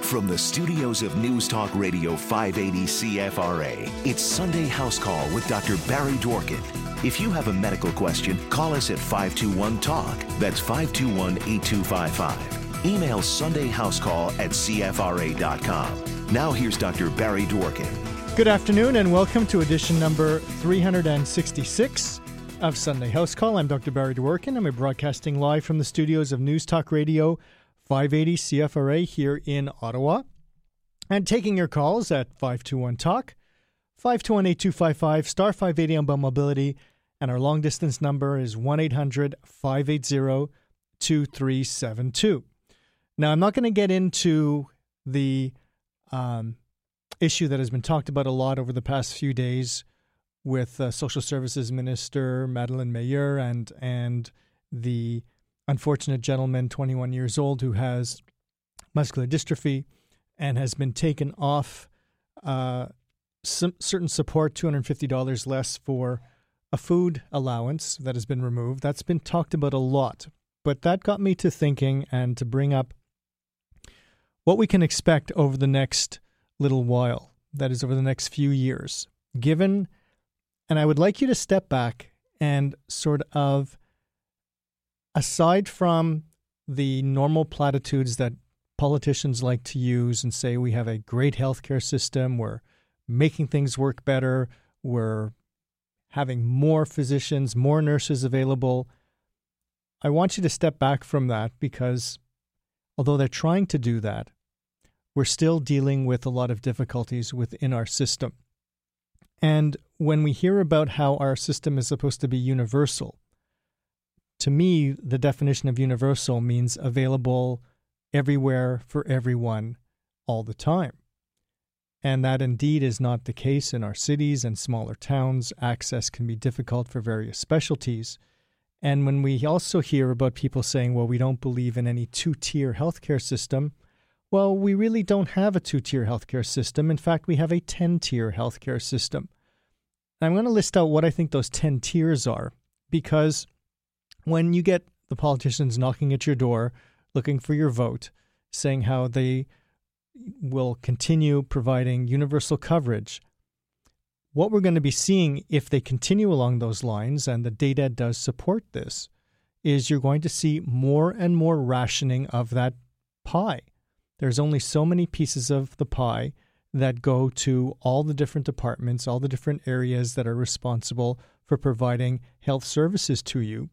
From the studios of News Talk Radio 580 CFRA, it's Sunday House Call with Dr. Barry Dworkin. If you have a medical question, call us at 521-TALK. That's 521-8255. Email sundayhousecall@cfra.com. Now here's Dr. Barry Dworkin. Good afternoon and welcome to edition number 366 of Sunday House Call. I'm Dr. Barry Dworkin and we're broadcasting live from the studios of News Talk Radio 580 CFRA here in Ottawa. And taking your calls at 521-TALK, 521-8255, star 580 on Bell Mobility, and our long-distance number is 1-800-580-2372. Now, I'm not going to get into the issue that has been talked about a lot over the past few days with Social Services Minister Madeleine Meilleur and the unfortunate gentleman, 21 years old, who has muscular dystrophy and has been taken off certain support, $250 less for a food allowance that has been removed. That's been talked about a lot. But that got me to thinking and to bring up what we can expect over the next little while, that is over the next few years, given, and I would like you to step back and sort of, aside from the normal platitudes that politicians like to use and say we have a great healthcare system, we're making things work better, we're having more physicians, more nurses available, I want you to step back from that because although they're trying to do that, we're still dealing with a lot of difficulties within our system. And when we hear about how our system is supposed to be universal, to me, the definition of universal means available everywhere for everyone all the time. And that indeed is not the case in our cities and smaller towns. Access can be difficult for various specialties. And when we also hear about people saying, well, we don't believe in any two-tier healthcare system, well, we really don't have a two-tier healthcare system. In fact, we have a 10-tier healthcare system. And I'm going to list out what I think those 10 tiers are, because when you get the politicians knocking at your door, looking for your vote, saying how they will continue providing universal coverage, what we're going to be seeing if they continue along those lines, and the data does support this, is you're going to see more and more rationing of that pie. There's only so many pieces of the pie that go to all the different departments, all the different areas that are responsible for providing health services to you.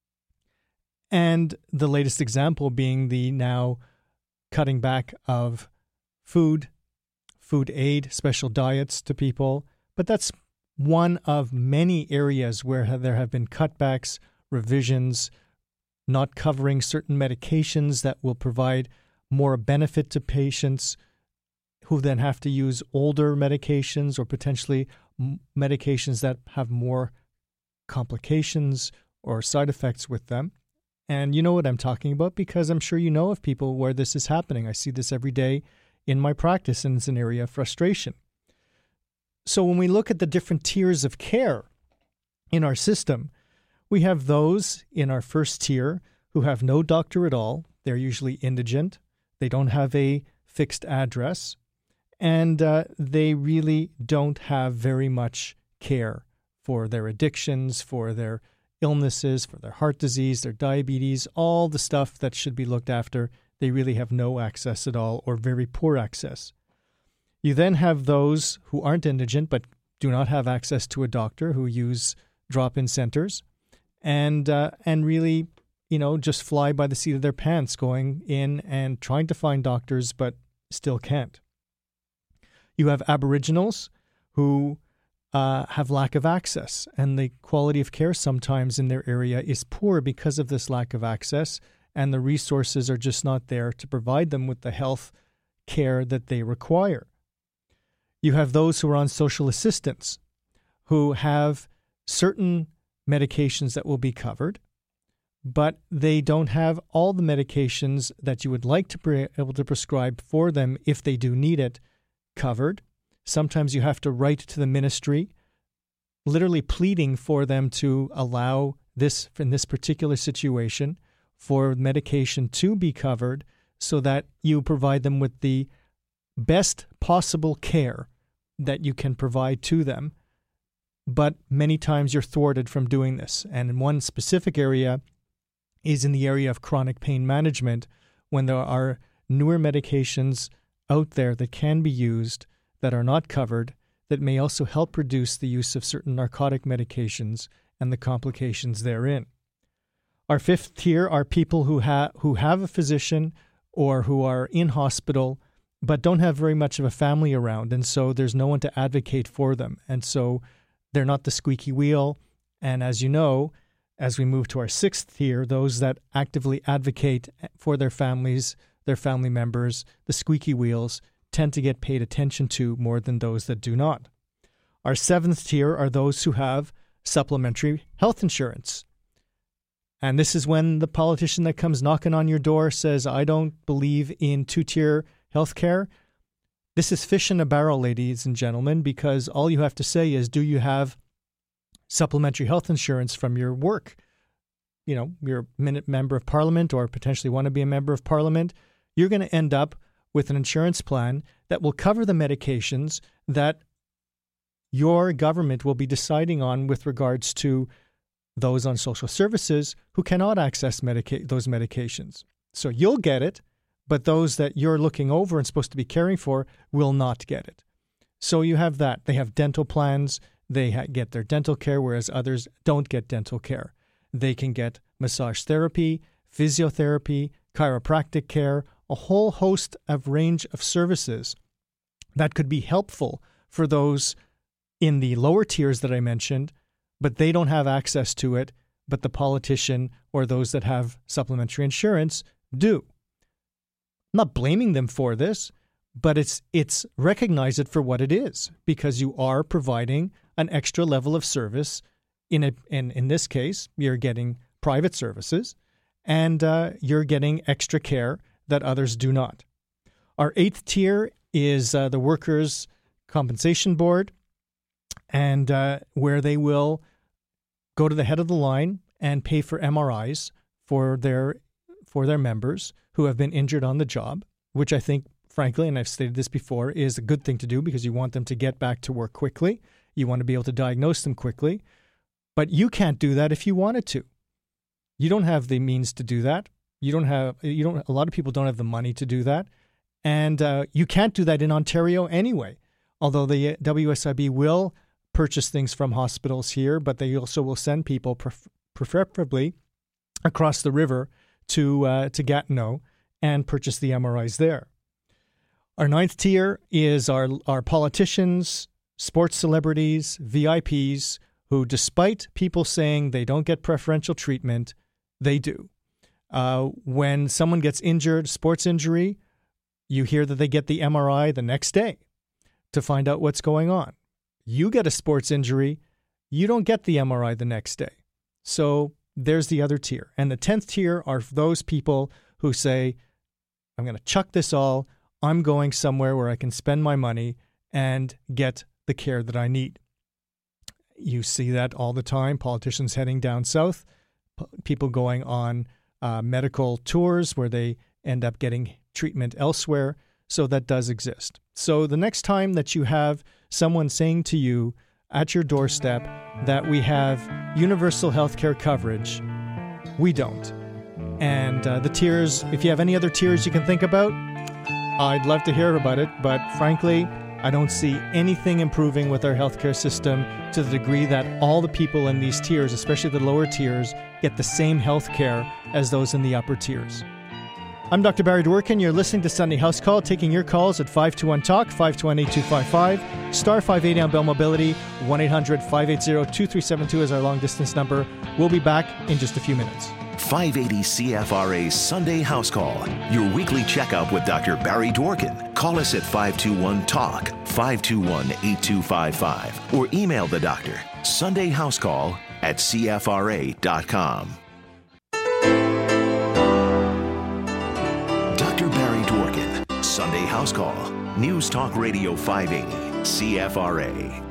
And the latest example being the now cutting back of food aid, special diets to people. But that's one of many areas where there have been cutbacks, revisions, not covering certain medications that will provide more benefit to patients who then have to use older medications or potentially medications that have more complications or side effects with them. And you know what I'm talking about because I'm sure you know of people where this is happening. I see this every day in my practice, and it's an area of frustration. So when we look at the different tiers of care in our system, we have those in our first tier who have no doctor at all. They're usually indigent. They don't have a fixed address, and they really don't have very much care for their addictions, for their illnesses, for their heart disease, their diabetes, all the stuff that should be looked after. They really have no access at all or very poor access. You then have those who aren't indigent but do not have access to a doctor, who use drop-in centers and really, just fly by the seat of their pants, going in and trying to find doctors but still can't. You have Aboriginals who have lack of access, and the quality of care sometimes in their area is poor because of this lack of access, and the resources are just not there to provide them with the health care that they require. You have those who are on social assistance, who have certain medications that will be covered, but they don't have all the medications that you would like to be able to prescribe for them if they do need it covered. Sometimes you have to write to the ministry, literally pleading for them to allow this, in this particular situation, for medication to be covered so that you provide them with the best possible care that you can provide to them. But many times you're thwarted from doing this. And in one specific area is in the area of chronic pain management, when there are newer medications out there that can be used that are not covered, that may also help reduce the use of certain narcotic medications and the complications therein. Our fifth tier are people who have a physician or who are in hospital but don't have very much of a family around, and so there's no one to advocate for them. And so they're not the squeaky wheel. And as you know, as we move to our sixth tier, those that actively advocate for their families, their family members, the squeaky wheels, tend to get paid attention to more than those that do not. Our seventh tier are those who have supplementary health insurance. And this is when the politician that comes knocking on your door says, I don't believe in two-tier health care. This is fish in a barrel, ladies and gentlemen, because all you have to say is, do you have supplementary health insurance from your work? You know, you're a member of parliament or potentially want to be a member of parliament. You're going to end up with an insurance plan that will cover the medications that your government will be deciding on with regards to those on social services who cannot access those medications. So you'll get it, but those that you're looking over and supposed to be caring for will not get it. So you have that. They have dental plans. They get their dental care, whereas others don't get dental care. They can get massage therapy, physiotherapy, chiropractic care, a whole host of range of services that could be helpful for those in the lower tiers that I mentioned, but they don't have access to it, but the politician or those that have supplementary insurance do. I'm not blaming them for this, but it's recognize it for what it is, because you are providing an extra level of service. In this case, you're getting private services, and you're getting extra care that others do not. Our eighth tier is the Workers' Compensation Board, and where they will go to the head of the line and pay for MRIs for their members who have been injured on the job, which I think, frankly, and I've stated this before, is a good thing to do because you want them to get back to work quickly. You want to be able to diagnose them quickly. But you can't do that if you wanted to. You don't have the means to do that. A lot of people don't have the money to do that. And you can't do that in Ontario anyway, although the WSIB will purchase things from hospitals here, but they also will send people preferably across the river to Gatineau and purchase the MRIs there. Our ninth tier is our politicians, sports celebrities, VIPs, who, despite people saying they don't get preferential treatment, they do. When someone gets injured, sports injury, you hear that they get the MRI the next day to find out what's going on. You get a sports injury, you don't get the MRI the next day. So there's the other tier. And the 10th tier are those people who say, I'm going to chuck this all. I'm going somewhere where I can spend my money and get the care that I need. You see that all the time. Politicians heading down south, people going on medical tours where they end up getting treatment elsewhere. So that does exist. So the next time that you have someone saying to you at your doorstep that we have universal health care coverage, we don't. And the tiers, if you have any other tiers you can think about, I'd love to hear about it. But frankly, I don't see anything improving with our healthcare system to the degree that all the people in these tiers, especially the lower tiers, get the same health care as those in the upper tiers. I'm Dr. Barry Dworkin. You're listening to Sunday House Call, taking your calls at 521-TALK, 521-8255, star 580 on Bell Mobility, 1-800-580-2372 is our long-distance number. We'll be back in just a few minutes. 580 CFRA's Sunday House Call, your weekly checkup with Dr. Barry Dworkin. Call us at 521-TALK, 521-8255, or email the doctor, sundayhousecall@cfra.com. Dr. Barry Dworkin, Sunday House Call, News Talk Radio 580, CFRA.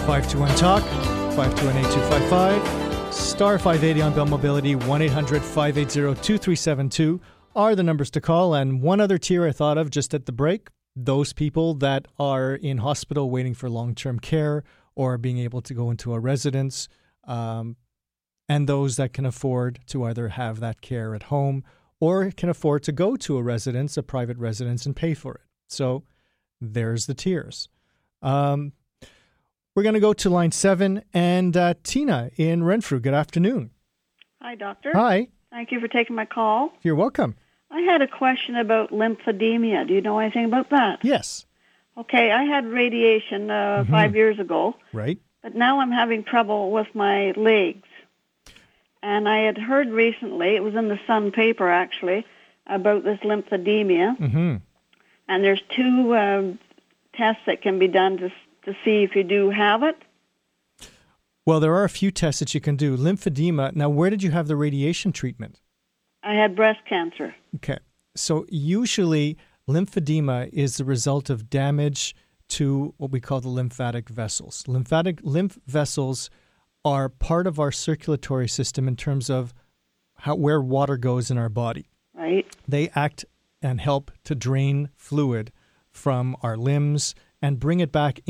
521-TALK, 521-8255, star 580 on Bell Mobility, 1-800-580-2372 are the numbers to call. And one other tier I thought of just at the break, those people that are in hospital waiting for long-term care or being able to go into a residence, and those that can afford to either have that care at home or can afford to go to a residence, a private residence, and pay for it. So there's the tiers. We're going to go to line 7 and Tina in Renfrew. Good afternoon. Hi, Doctor. Hi. Thank you for taking my call. You're welcome. I had a question about lymphedema. Do you know anything about that? Yes. Okay, I had radiation 5 years ago. Right. But now I'm having trouble with my legs. And I had heard recently, it was in the Sun paper actually, about this lymphedema. Mm-hmm. And there's 2 tests that can be done to see if you do have it. Well, there are a few tests that you can do. Lymphedema. Now, where did you have the radiation treatment? I had breast cancer. Okay. So usually lymphedema is the result of damage to what we call the lymphatic vessels. Lymph vessels are part of our circulatory system in terms of where water goes in our body. Right. They act and help to drain fluid from our limbs and bring it back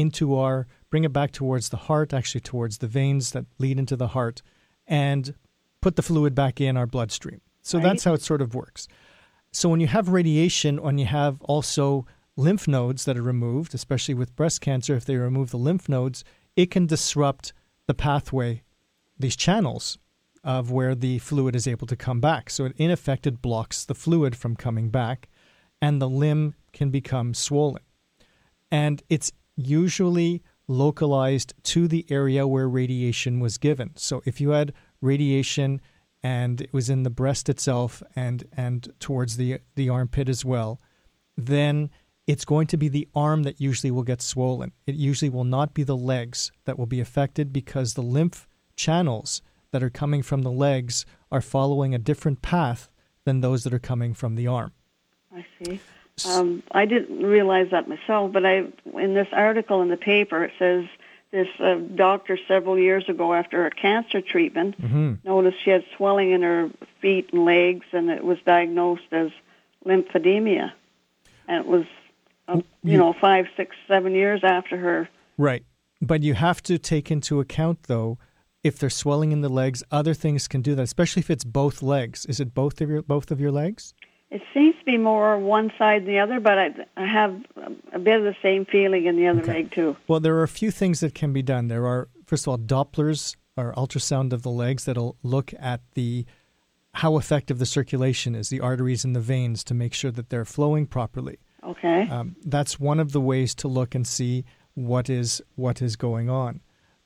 towards the heart, actually towards the veins that lead into the heart, and put the fluid back in our bloodstream. So that's how it sort of works. So when you have radiation, when you have also lymph nodes that are removed, especially with breast cancer, if they remove the lymph nodes, it can disrupt the pathway, these channels of where the fluid is able to come back. So in effect, it blocks the fluid from coming back, and the limb can become swollen. And it's usually localized to the area where radiation was given. So if you had radiation and it was in the breast itself and towards the armpit as well, then it's going to be the arm that usually will get swollen. It usually will not be the legs that will be affected because the lymph channels that are coming from the legs are following a different path than those that are coming from the arm. I see. I didn't realize that myself, but in this article in the paper, it says this doctor several years ago after a cancer treatment noticed she had swelling in her feet and legs, and it was diagnosed as lymphedema. And it was, 5, 6, 7 years after her. Right. But you have to take into account, though, if there's swelling in the legs, other things can do that, especially if it's both legs. Is it both of your legs? It seems to be more one side than the other, but I have a bit of the same feeling in the other leg, too. Well, there are a few things that can be done. There are, first of all, Dopplers or ultrasound of the legs that'll look at how effective the circulation is, the arteries and the veins, to make sure that they're flowing properly. Okay. That's one of the ways to look and see what is going on.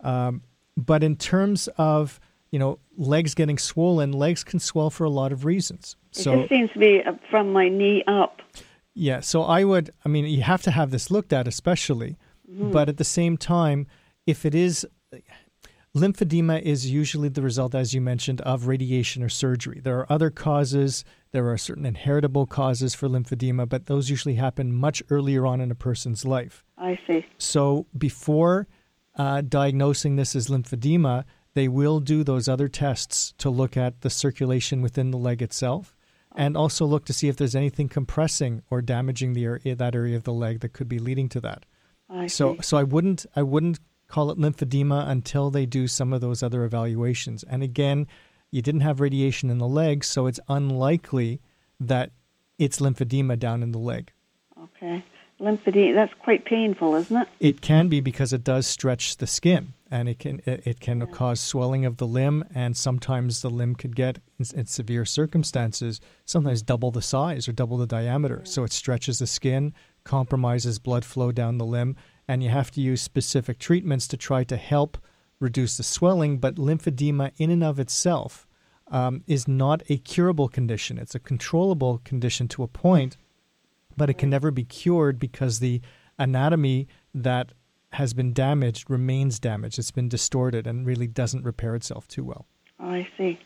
But in terms of legs getting swollen, legs can swell for a lot of reasons. It just seems to be from my knee up. Yeah, so you have to have this looked at especially, but at the same time, if it is, lymphedema is usually the result, as you mentioned, of radiation or surgery. There are other causes. There are certain inheritable causes for lymphedema, but those usually happen much earlier on in a person's life. I see. So before diagnosing this as lymphedema, they will do those other tests to look at the circulation within the leg itself, and also look to see if there's anything compressing or damaging that area of the leg that could be leading to that. I see. So I wouldn't call it lymphedema until they do some of those other evaluations. And again, you didn't have radiation in the leg, so it's unlikely that it's lymphedema down in the leg. Okay. Lymphedema, that's quite painful, isn't it? It can be, because it does stretch the skin, and it can cause swelling of the limb, and sometimes the limb could get, in severe circumstances, sometimes double the size or double the diameter. So it stretches the skin, compromises blood flow down the limb, and you have to use specific treatments to try to help reduce the swelling. But lymphedema in and of itself is not a curable condition. It's a controllable condition to a point, but it can never be cured because the anatomy that has been damaged remains damaged. It's been distorted and really doesn't repair itself too well. Oh, I see.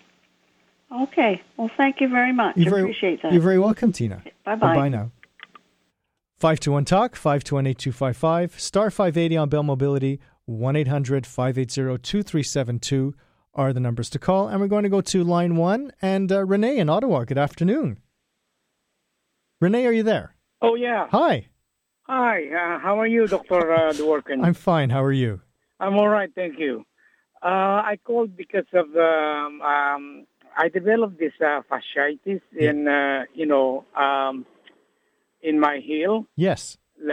Okay. Well, thank you very much. I appreciate that. You're very welcome, Tina. Bye-bye. Bye now. 521-TALK, 521-8255, star 580 on Bell Mobility, 1-800-580-2372 are the numbers to call. And we're going to go to line 1. And Renee in Ottawa, good afternoon. Renee, are you there? Oh, yeah. Hi. Hi. How are you, Dr. Dworkin? I'm fine. How are you? I'm all right, thank you. I called because of I developed this fasciitis in my heel. Yes.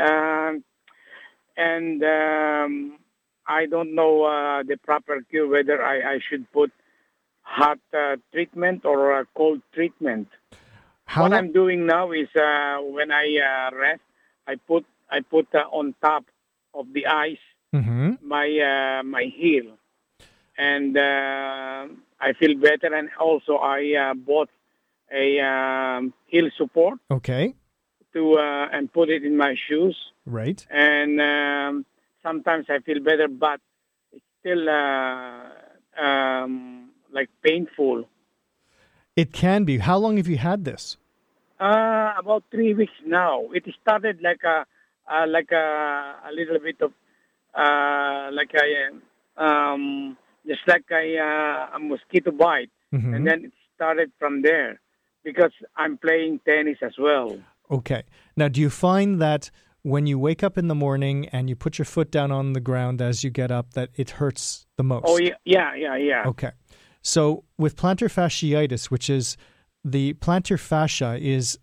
And I don't know the proper cure, whether I should put hot treatment or cold treatment. What I'm doing now is when I rest, I put on top of the ice my heel, and I feel better. And also I bought a heel support. Okay. And put it in my shoes. Right. And sometimes I feel better, but it's still like painful. It can be. How long have you had this? About 3 weeks now. It started like a little bit of just like a mosquito bite, and then it started from there because I'm playing tennis as well. Okay. Now, do you find that when you wake up in the morning and you put your foot down on the ground as you get up, that it hurts the most? Oh, yeah. Okay. So with plantar fasciitis, which is the plantar fascia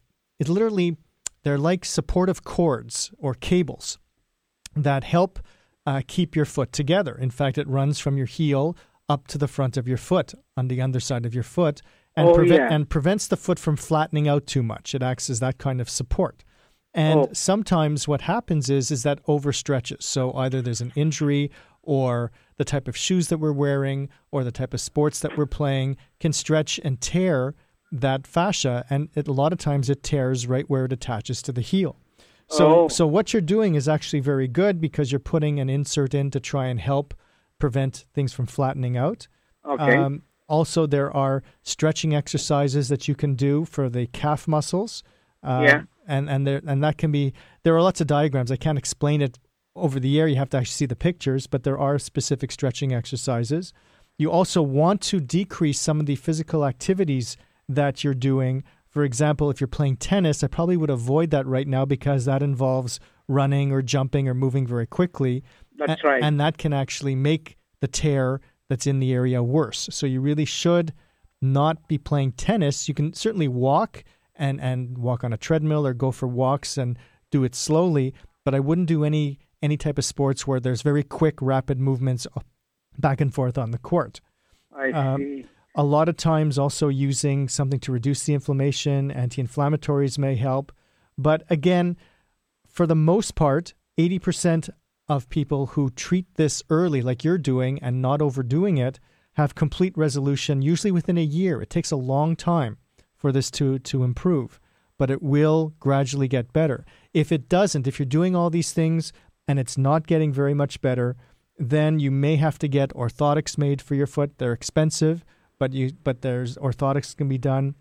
they're like supportive cords or cables that help keep your foot together. In fact, it runs from your heel up to the front of your foot on the underside of your foot. And prevents the foot from flattening out too much. It acts as that kind of support. And sometimes what happens is that overstretches. So either there's an injury or the type of shoes that we're wearing or the type of sports that we're playing can stretch and tear that fascia. And a lot of times it tears right where it attaches to the heel. So what you're doing is actually very good because you're putting an insert in to try and help prevent things from flattening out. Okay. Also, there are stretching exercises that you can do for the calf muscles. And that can be, there are lots of diagrams. I can't explain it over the air. You have to actually see the pictures, but there are specific stretching exercises. You also want to decrease some of the physical activities that you're doing. For example, if you're playing tennis, I probably would avoid that right now because that involves running or jumping or moving very quickly. That's right. And that can actually make the tear that's in the area worse. So you really should not be playing tennis. You can certainly walk and walk on a treadmill or go for walks and do it slowly, but I wouldn't do any type of sports where there's very quick, rapid movements back and forth on the court. I see. A lot of times also using something to reduce the inflammation, anti-inflammatories may help. But again, for the most part, 80% of people who treat this early, like you're doing, and not overdoing it, have complete resolution, usually within a year. It takes a long time for this to improve, but it will gradually get better. If it doesn't, if you're doing all these things and it's not getting very much better, then you may have to get orthotics made for your foot. They're expensive, but there's orthotics can be done.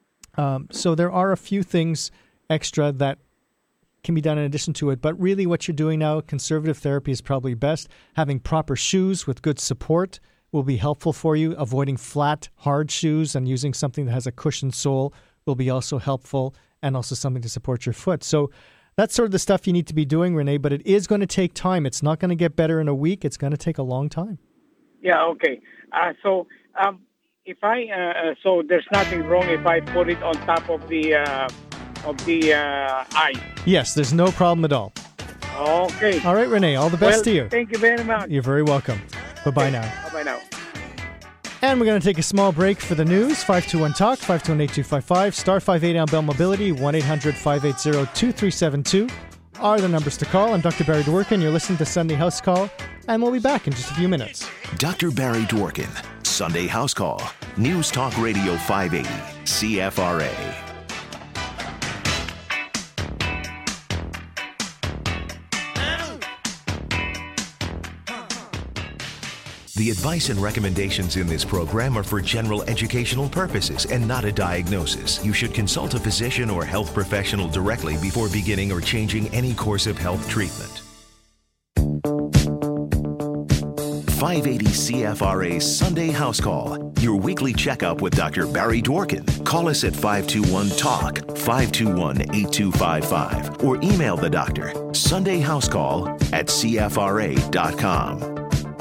So there are a few things extra that can be done in addition to it. But really what you're doing now, conservative therapy is probably best. Having proper shoes with good support will be helpful for you. Avoiding flat, hard shoes and using something that has a cushioned sole will be also helpful, and also something to support your foot. So that's sort of the stuff you need to be doing, Renee, but it is going to take time. It's not going to get better in a week. It's going to take a long time. Yeah, okay. So there's nothing wrong if I put it on top of the ice. Yes, there's no problem at all. Okay. All right, Renee, all the best to you. Thank you very much. You're very welcome. Bye-bye now. Bye-bye now. And we're going to take a small break for the news. 521-TALK, 521-8255, star 580 on Bell Mobility, 1-800-580-2372 are the numbers to call. I'm Dr. Barry Dworkin. You're listening to Sunday House Call, and we'll be back in just a few minutes. Dr. Barry Dworkin, Sunday House Call, News Talk Radio 580, CFRA. The advice and recommendations in this program are for general educational purposes and not a diagnosis. You should consult a physician or health professional directly before beginning or changing any course of health treatment. 580 CFRA's Sunday House Call, your weekly checkup with Dr. Barry Dworkin. Call us at 521-TALK, 521-8255, or email the doctor, sundayhousecall@cfra.com.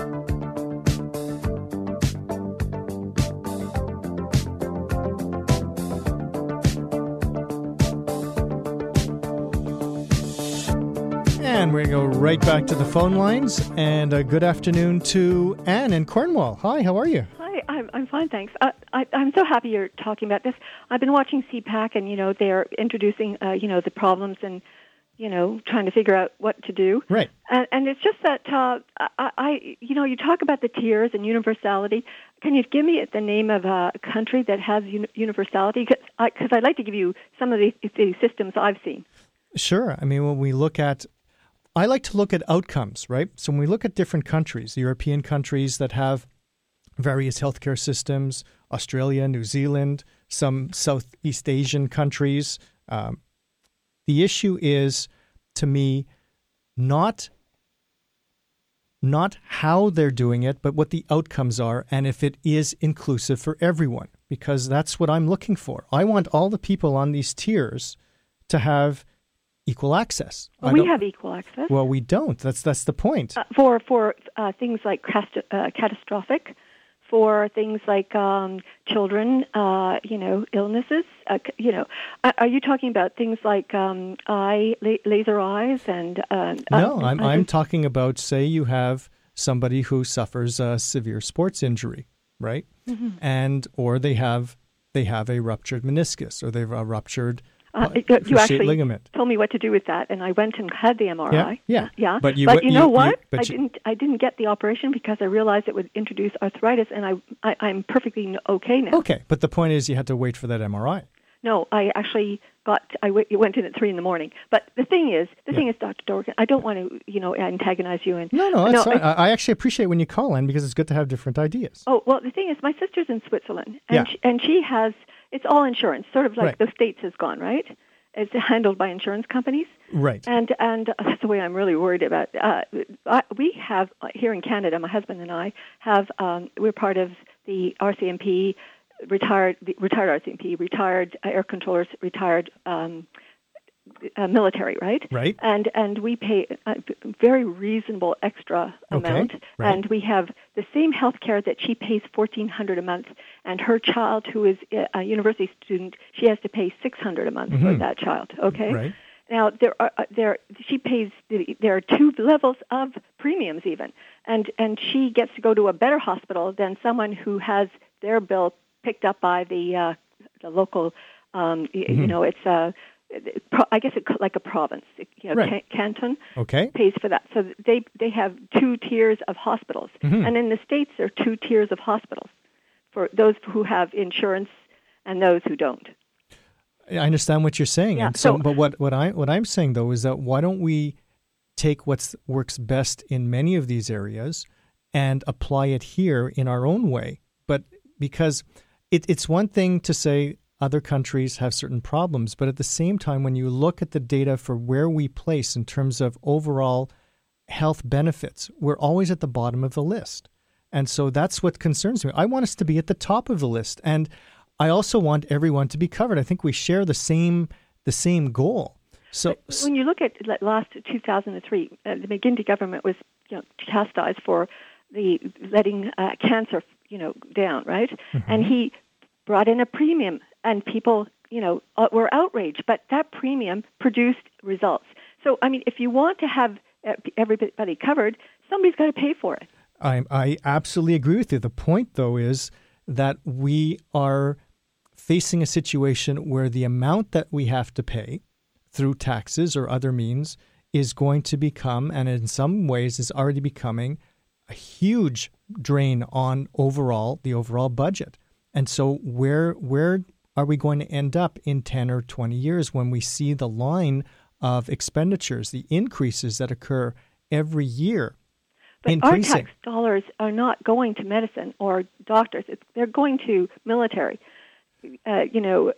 And we're going to go right back to the phone lines. And good afternoon to Anne in Cornwall. Hi, how are you? Hi, I'm fine, thanks. I'm so happy you're talking about this. I've been watching CPAC, and, they're introducing, the problems and, trying to figure out what to do. Right. And it's just that, you talk about the tiers and universality. Can you give me the name of a country that has universality? Because I'd like to give you some of the systems I've seen. Sure. I mean, when we look at, I like to look at outcomes, right? So when we look at different countries, European countries that have various healthcare systems, Australia, New Zealand, some Southeast Asian countries, the issue is, to me, not how they're doing it, but what the outcomes are and if it is inclusive for everyone, because that's what I'm looking for. I want all the people on these tiers to have equal access. Well, we have equal access. Well, we don't. That's the point. For things like catastrophic, for things like children, illnesses. Are you talking about things like laser eyes and? No, I'm talking about, say you have somebody who suffers a severe sports injury, right? Mm-hmm. or they have a ruptured meniscus, or they've a ruptured you actually ligament. Told me what to do with that, and I went and had the MRI. Yeah. But you know what? I didn't get the operation because I realized it would introduce arthritis, and I'm perfectly okay now. Okay, but the point is you had to wait for that MRI. No, I actually went in at 3 a.m. But the thing is, Dr. Dworkin, I don't want to, antagonize you. And No, that's fine. I actually appreciate when you call in because it's good to have different ideas. Oh, well, the thing is, my sister's in Switzerland, and she has, it's all insurance, sort of like the States has gone, right? It's handled by insurance companies. Right. And that's the way I'm really worried about. We have, here in Canada, my husband and I have, we're part of the RCMP, retired RCMP, retired air controllers, retired military, right? Right. And we pay a very reasonable extra amount, right. And we have the same health care that she pays $1,400 a month, and her child, who is a university student, she has to pay $600 a month for that child. Okay. Right. Now there are 2 levels of premiums even, and she gets to go to a better hospital than someone who has their bill picked up by the local, it's I guess it's like a province, right. Canton okay. pays for that. So they have 2 tiers of hospitals, and in the States there are 2 tiers of hospitals for those who have insurance and those who don't. I understand what you're saying, yeah, and but what I'm saying though is that why don't we take what works best in many of these areas and apply it here in our own way, but because it's one thing to say other countries have certain problems, but at the same time, when you look at the data for where we place in terms of overall health benefits, we're always at the bottom of the list. And so that's what concerns me. I want us to be at the top of the list. And I also want everyone to be covered. I think we share the same goal. So when you look at last 2003, the McGuinty government was chastised for the letting cancer down, right? Mm-hmm. And he brought in a premium, and people, were outraged. But that premium produced results. So, I mean, if you want to have everybody covered, somebody's got to pay for it. I absolutely agree with you. The point, though, is that we are facing a situation where the amount that we have to pay through taxes or other means is going to become, and in some ways is already becoming, a huge drain on the overall budget. And so where are we going to end up in 10 or 20 years when we see the line of expenditures, the increases that occur every year but increasing? Our tax dollars are not going to medicine or doctors. They're going to military. It's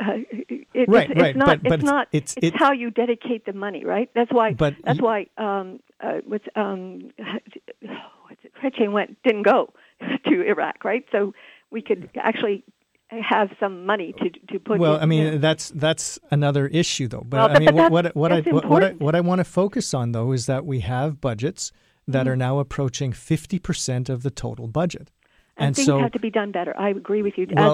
how you dedicate the money, right? That's why. supply chain didn't go to Iraq, right? So we could actually have some money to put. Well, in, I mean, you know. that's another issue, though. But Well, I mean, but what I want to focus on, though, is that we have budgets that are now approaching 50% of the total budget. And things have to be done better. I agree with you. As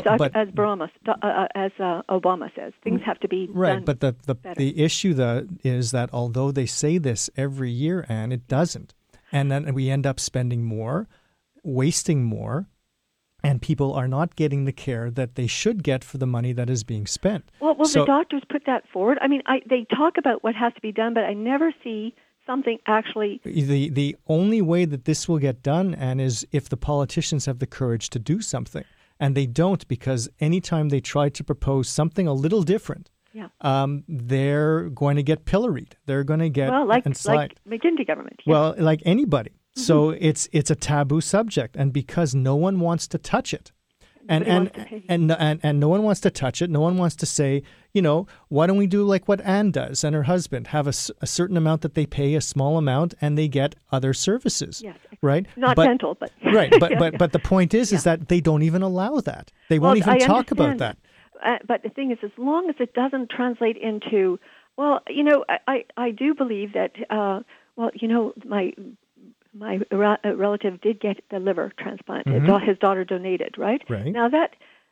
Obama says, things have to be done right. But better. the issue is that although they say this every year, and it doesn't, and then we end up spending more, wasting more, and people are not getting the care that they should get for the money that is being spent. Well, the doctors put that forward. I mean, they talk about what has to be done, but I never see something actually. The only way that this will get done, and is if the politicians have the courage to do something, and they don't, because anytime they try to propose something a little different, they're going to get pilloried. They're going to get like enslaved. McGuinty government. Yeah. Well, like anybody. So it's a taboo subject, and because no one wants to touch it, and no one wants to touch it, no one wants to say, why don't we do like what Anne does and her husband, have a certain amount that they pay, a small amount, and they get other services, right? Not dental, but right. But the point is that they don't even allow that. They won't even talk about that. But the thing is, as long as it doesn't translate into, I do believe that, my relative did get the liver transplant. His daughter donated, right? Right. Now that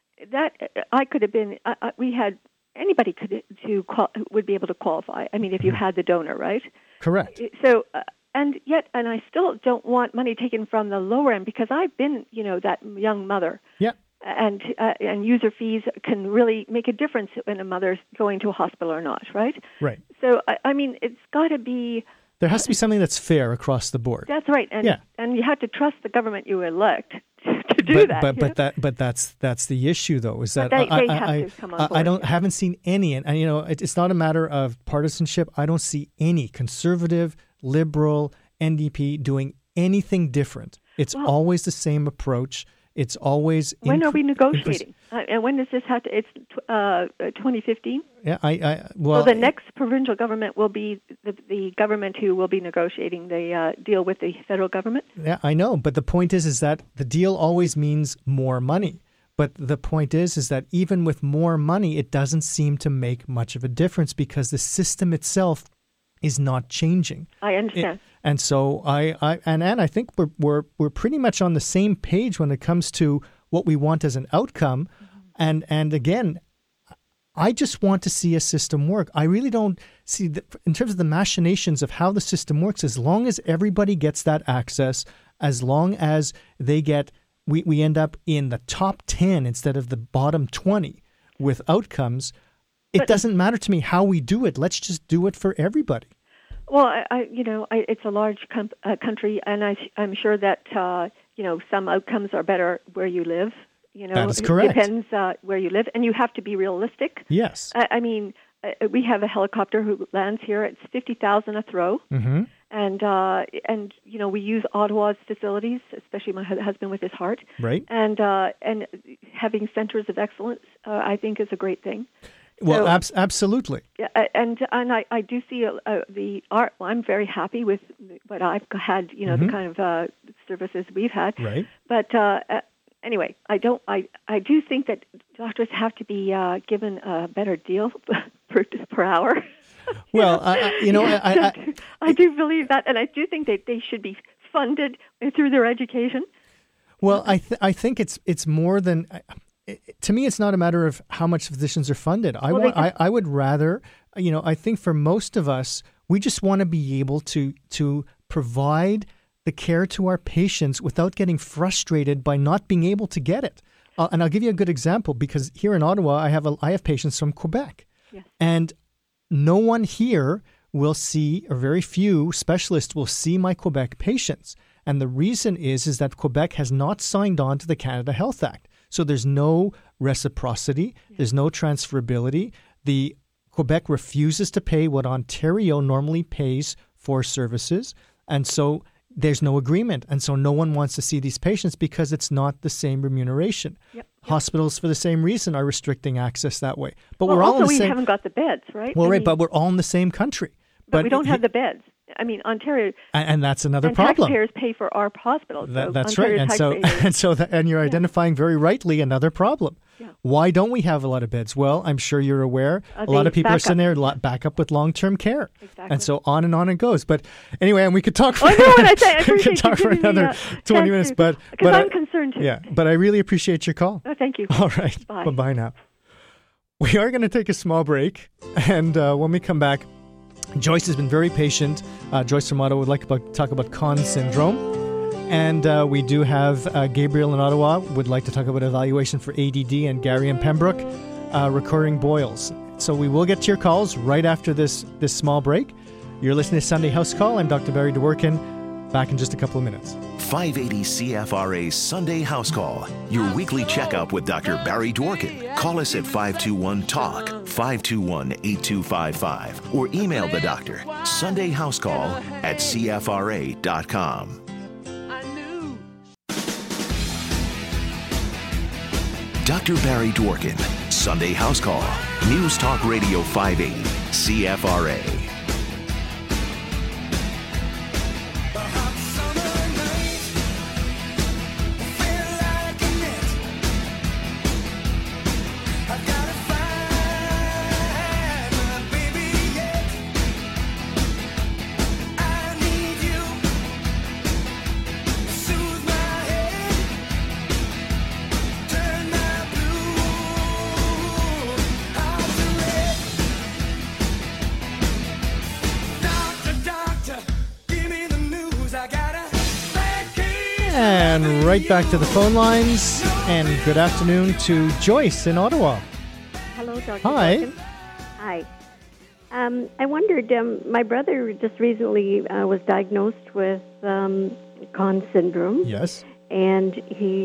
I could have been, anybody would be able to qualify. I mean, if you had the donor, right? Correct. So, and I still don't want money taken from the lower end, because I've been, that young mother. Yeah. And user fees can really make a difference when a mother's going to a hospital or not, right? Right. So, I mean, it's got to be. There has to be something that's fair across the board. That's right, and you have to trust the government you elect to do that. But that's the issue, though, is that they have to come on board. Haven't seen any, and it's not a matter of partisanship. I don't see any conservative, liberal, NDP doing anything different. It's always the same approach. It's always when are we negotiating? And when does this have to? It's 2015. Yeah, so the next provincial government will be the government who will be negotiating the deal with the federal government. Yeah, I know, but the point is that the deal always means more money. But the point is that even with more money, it doesn't seem to make much of a difference, because the system itself is not changing. I understand. And so Anne, I think we're pretty much on the same page when it comes to what we want as an outcome. And again, I just want to see a system work. I really don't see, in terms of the machinations of how the system works, as long as everybody gets that access, as long as they get, we end up in the top 10 instead of the bottom 20 with outcomes, it doesn't matter to me how we do it. Let's just do it for everybody. Well, it's a large country, and I'm sure that some outcomes are better where you live. That is correct. It depends where you live, and you have to be realistic. Yes. I mean, we have a helicopter who lands here. It's $50,000 a throw, and we use Ottawa's facilities, especially my husband with his heart. Right. And having centers of excellence, I think, is a great thing. Well, absolutely. Yeah, and I do see the art. Well, I'm very happy with what I've had. The kind of services we've had. Right. But anyway, I do think that doctors have to be given a better deal per hour. Well, I do believe that, and I do think that they should be funded through their education. Well, I think it's more than. To me, it's not a matter of how much physicians are funded. I would rather, I think for most of us, we just want to be able to provide the care to our patients without getting frustrated by not being able to get it. And I'll give you a good example, because here in Ottawa, I have patients from Quebec, and no one here will see, or very few specialists will see my Quebec patients. And the reason is that Quebec has not signed on to the Canada Health Act. So there's no reciprocity, there's no transferability. The Quebec refuses to pay what Ontario normally pays for services, and so there's no agreement. And so no one wants to see these patients because it's not the same remuneration. Yep. Hospitals, for the same reason, are restricting access that way. But we haven't got the beds, right? Well, but we're all in the same country. But we don't have the beds. I mean, Ontario, and that's another problem. Taxpayers pay for our hospitals. That's Ontario right, and you're identifying very rightly another problem. Yeah. Why don't we have a lot of beds? Well, I'm sure you're aware a lot of people are sitting there back up with long-term care. Exactly. And so on it goes. But anyway, and we could talk for, I could talk for another 20 minutes. But I'm concerned too. Yeah, but I really appreciate your call. Oh, thank you. All right. Bye. Bye-bye now. We are going to take a small break. And when we come back, Joyce has been very patient. Joyce from Ottawa would like to talk about Conn syndrome. And we do have Gabriel in Ottawa would like to talk about evaluation for ADD, and Gary in Pembroke, recurring boils. So we will get to your calls right after this small break. You're listening to Sunday House Call. I'm Dr. Barry Dworkin. Back in just a couple of minutes. 580 CFRA's Sunday House Call, your weekly checkup with Dr. Barry Dworkin. Call us at 521-TALK, 521-8255, or email the doctor, sundayhousecall@cfra.com. Dr. Barry Dworkin, Sunday House Call, News Talk Radio 580, CFRA. And right back to the phone lines. And good afternoon to Joyce in Ottawa. Hello, Dr. Hi. Dworkin. Hi. I wondered, my brother just recently was diagnosed with Conn syndrome. Yes. And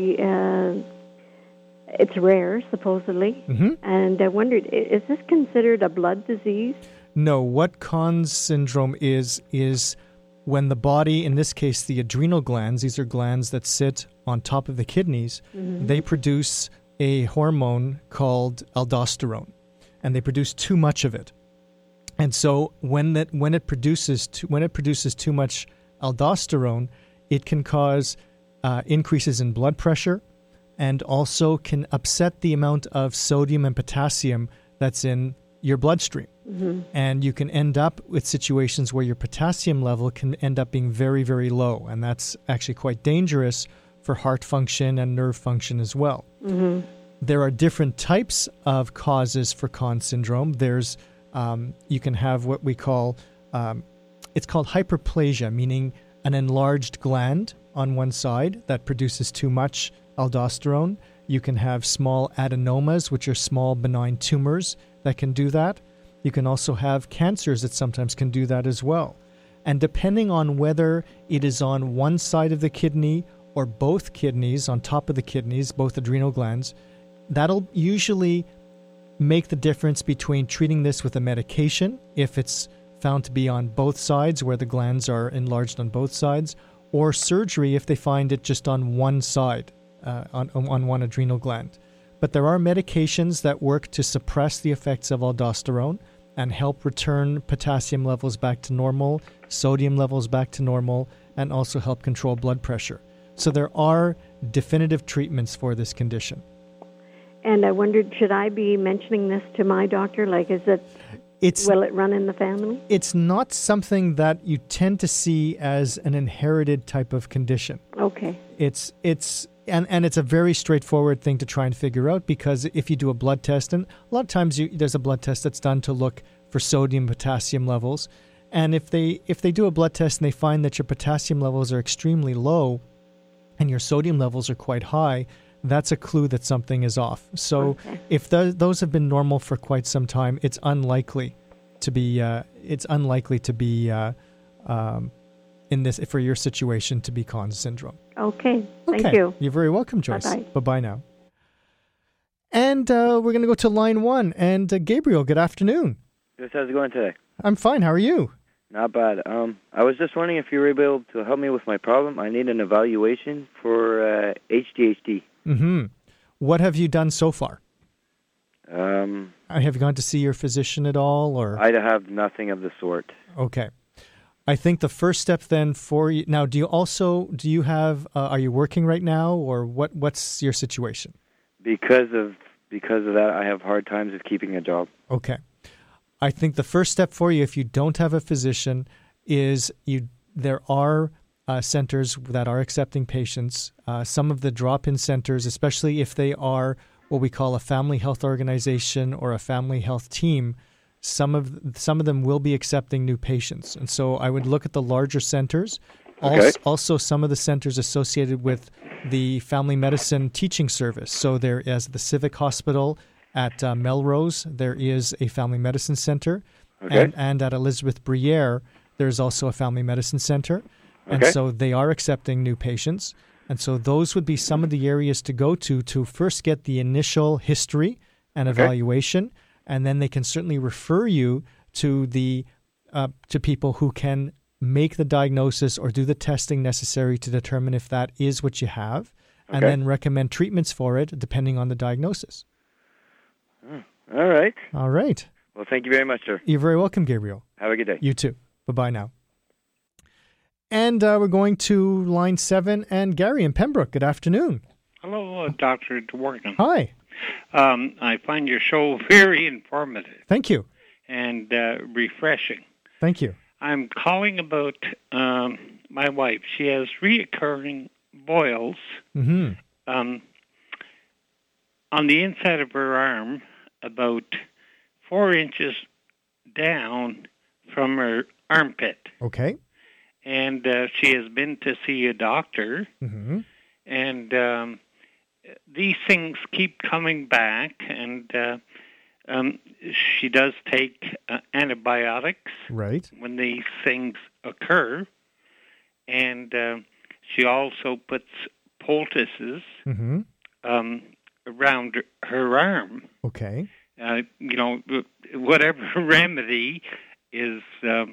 it's rare, supposedly. Mm-hmm. And I wondered, is this considered a blood disease? No, what Conn syndrome is when the body, in this case the adrenal glands, these are glands that sit on top of the kidneys, they produce a hormone called aldosterone, and they produce too much of it. And so when it produces too much aldosterone, it can cause increases in blood pressure, and also can upset the amount of sodium and potassium that's in your bloodstream. Mm-hmm. And you can end up with situations where your potassium level can end up being very, very low. And that's actually quite dangerous for heart function and nerve function as well. Mm-hmm. There are different types of causes for Conn syndrome. There's, you can have what we call, it's called hyperplasia, meaning an enlarged gland on one side that produces too much aldosterone. You can have small adenomas, which are small benign tumors that can do that. You can also have cancers that sometimes can do that as well. And depending on whether it is on one side of the kidney or both kidneys, on top of the kidneys, both adrenal glands, that'll usually make the difference between treating this with a medication, if it's found to be on both sides, where the glands are enlarged on both sides, or surgery if they find it just on one side, on one adrenal gland. But there are medications that work to suppress the effects of aldosterone and help return potassium levels back to normal, sodium levels back to normal, and also help control blood pressure. So there are definitive treatments for this condition. And I wondered, should I be mentioning this to my doctor? Like, will it run in the family? It's not something that you tend to see as an inherited type of condition. Okay. It's a very straightforward thing to try and figure out, because if you do a blood test, and a lot of times there's a blood test that's done to look for sodium, potassium levels, and if they do a blood test and they find that your potassium levels are extremely low and your sodium levels are quite high, that's a clue that something is off. So if those have been normal for quite some time, it's unlikely to be in this, for your situation, to be Conn syndrome. Okay. Thank you. You're very welcome, Joyce. Bye-bye. Bye-bye now. And we're going to go to line one. And Gabriel, good afternoon. Yes, how's it going today? I'm fine. How are you? Not bad. I was just wondering if you were able to help me with my problem. I need an evaluation for HDHD. Mm-hmm. What have you done so far? Have you gone to see your physician at all, or? I have nothing of the sort. Okay. I think the first step then for you now. Are you working right now, or what's your situation? Because of that, I have hard times of keeping a job. Okay. I think the first step for you, if you don't have a physician, is there are centers that are accepting patients. Some of the drop-in centers, especially if they are what we call a family health organization or a family health team, some of them will be accepting new patients. And so I would look at the larger centers. Okay. Also, some of the centers associated with the family medicine teaching service. So there is the Civic Hospital at Melrose. There is a family medicine center. Okay. And at Elizabeth Briere, there's also a family medicine center. And Okay. so they are accepting new patients. And so those would be some of the areas to go to first get the initial history and evaluation. And then they can certainly refer you to to people who can make the diagnosis or do the testing necessary to determine if that is what you have, and then recommend treatments for it depending on the diagnosis. All right. All right. Well, thank you very much, sir. You're very welcome, Gabriel. Have a good day. You too. Bye-bye now. And we're going to line 7, and Gary in Pembroke. Good afternoon. Hello, Dr. Dworkin. Hi. I find your show very informative. Thank you. And refreshing. Thank you. I'm calling about my wife. She has reoccurring boils on the inside of her arm, about 4 inches down from her armpit. Okay. And she has been to see a doctor. And these things keep coming back, and she does take antibiotics when these things occur, and she also puts poultices around her arm. Okay. Whatever remedy is.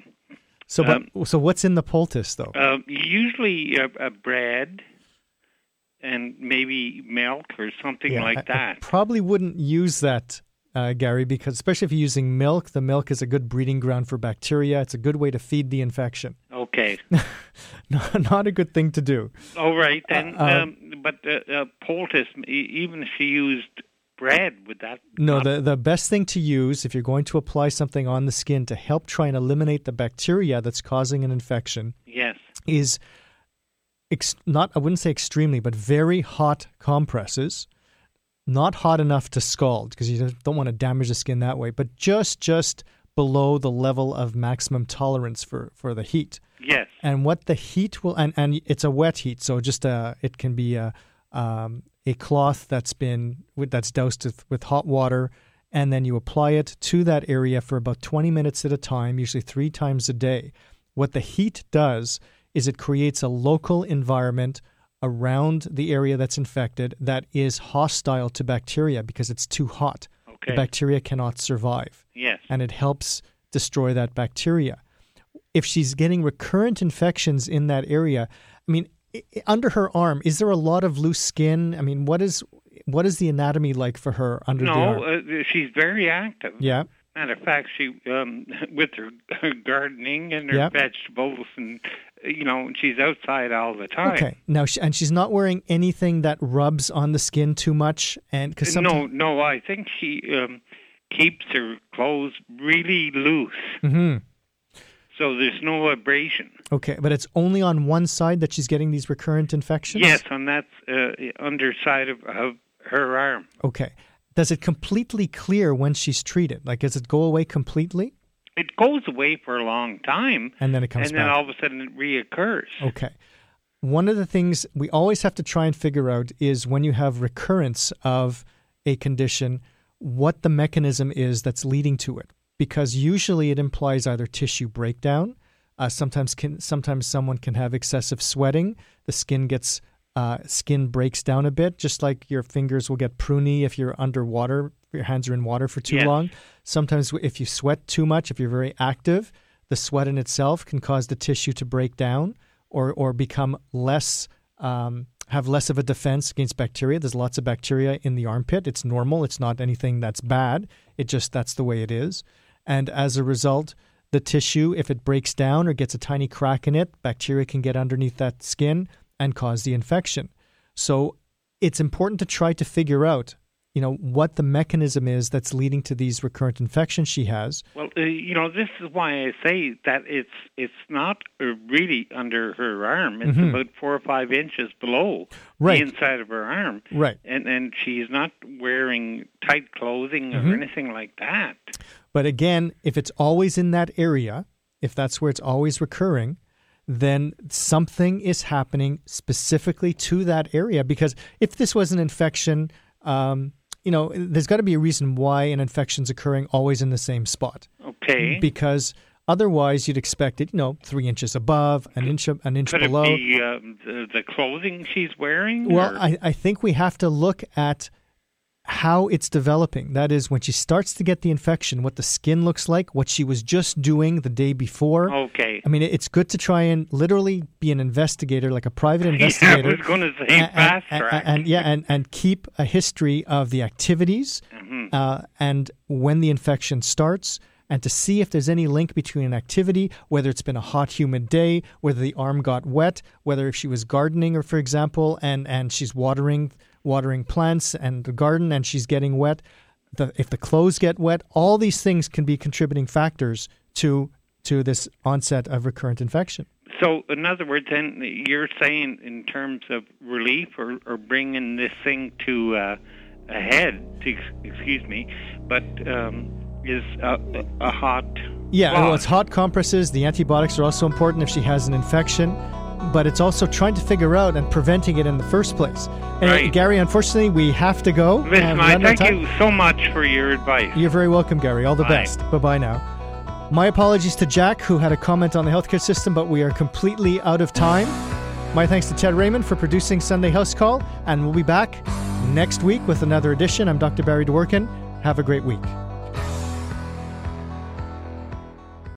So what's in the poultice, though? Usually bread and maybe milk or something like that. I probably wouldn't use that, Gary, because especially if you're using milk, the milk is a good breeding ground for bacteria. It's a good way to feed the infection. Okay. Not a good thing to do. All right, then. But poultice, even if she used bread, would that... No, the best thing to use if you're going to apply something on the skin to help try and eliminate the bacteria that's causing an infection is... I wouldn't say extremely, but very hot compresses. Not hot enough to scald, because you don't want to damage the skin that way, but just below the level of maximum tolerance for the heat. Yes. And what the heat will, and it's a wet heat, so just it can be a cloth that's doused with hot water, and then you apply it to that area for about 20 minutes at a time, usually 3 times a day. What the heat does is it creates a local environment around the area that's infected that is hostile to bacteria because it's too hot. Okay. The bacteria cannot survive. Yes. And it helps destroy that bacteria. If she's getting recurrent infections in that area, I mean, under her arm, is there a lot of loose skin? I mean, what is the anatomy like for her under the arm? No, she's very active. Yeah. Matter of fact, she with her gardening and her vegetables, and she's outside all the time. Okay. Now, and she's not wearing anything that rubs on the skin too much, and because no, I think she keeps her clothes really loose. So there's no abrasion. Okay, but it's only on one side that she's getting these recurrent infections? Yes, on that underside of her arm. Okay. Does it completely clear when she's treated? Like, does it go away completely? It goes away for a long time. And then it comes back. And then all of a sudden it reoccurs. Okay. One of the things we always have to try and figure out is when you have recurrence of a condition, what the mechanism is that's leading to it. Because usually it implies either tissue breakdown. Sometimes someone can have excessive sweating. The skin breaks down a bit, just like your fingers will get pruny if you're underwater, your hands are in water for too long. Sometimes if you sweat too much, if you're very active, the sweat in itself can cause the tissue to break down or become less, have less of a defense against bacteria. There's lots of bacteria in the armpit. It's normal. It's not anything that's bad. That's the way it is. And as a result, the tissue, if it breaks down or gets a tiny crack in it, bacteria can get underneath that skin and cause the infection. So it's important to try to figure out, what the mechanism is that's leading to these recurrent infections she has. Well, this is why I say that it's not really under her arm. It's about 4 or 5 inches below the inside of her arm. Right. And she's not wearing tight clothing or anything like that. But again, if it's always in that area, if that's where it's always recurring, then something is happening specifically to that area. Because if this was an infection, there's got to be a reason why an infection's occurring always in the same spot. Okay. Because otherwise, you'd expect it, 3 inches above, an inch Could below. Could it be the clothing she's wearing? Well, I think we have to look at how it's developing. That is, when she starts to get the infection, what the skin looks like, what she was just doing the day before. Okay. I mean, it's good to try and literally be an investigator, like a private investigator. I was going to say fast track. And keep a history of the activities and when the infection starts, and to see if there's any link between an activity, whether it's been a hot, humid day, whether the arm got wet, whether if she was gardening, or for example, and she's watering plants and the garden and she's getting wet, if the clothes get wet, all these things can be contributing factors to this onset of recurrent infection. So, in other words, then you're saying in terms of relief or bringing this thing to a head, but is a hot Yeah, well, it's hot compresses. The antibiotics are also important if she has an infection. But it's also trying to figure out and preventing it in the first place. And Gary, unfortunately, we have to go. Listen, I thank you so much for your advice. You're very welcome, Gary. All the best. Bye-bye now. My apologies to Jack, who had a comment on the healthcare system, but we are completely out of time. My thanks to Ted Raymond for producing Sunday House Call, and we'll be back next week with another edition. I'm Dr. Barry Dworkin. Have a great week.